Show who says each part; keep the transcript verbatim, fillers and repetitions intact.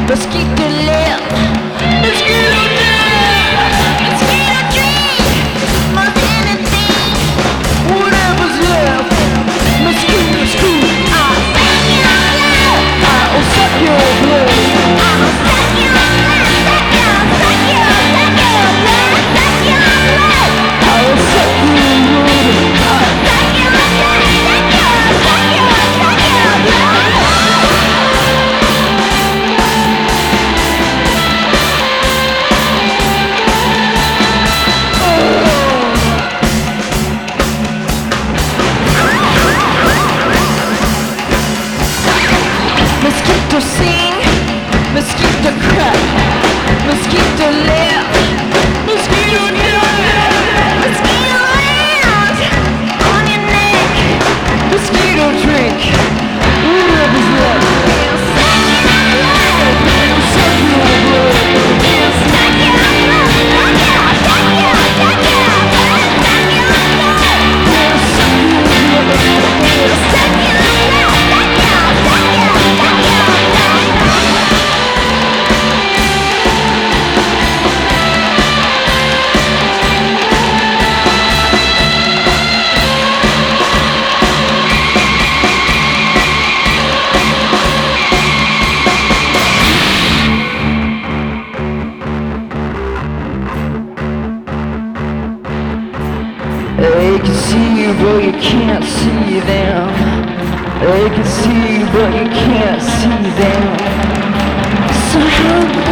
Speaker 1: Mosquito live, mosquito die, mosquito dream, most anything, whatever's left. Mosquito school, I'll suck your love, I'll suck your blood, I'll suck your love, suck your, suck your, suck your blood, suck your love, I'll suck your blood, I'll suck your blood, suck your, suck your, suck your blood. Mosquito sing, mosquito cry, mosquito live, mosquito die, mosquito land on your neck, mosquito drink, whatever's left. It'll suck your blood, it'll suck your blood, it'll suck your blood, suck your, suck your, suck your blood, suck your blood, it'll suck your blood, it'll suck your blood, suck your, suck your, suck your blood. They can see you, but you can't see them. They can see you, but you can't see them. So how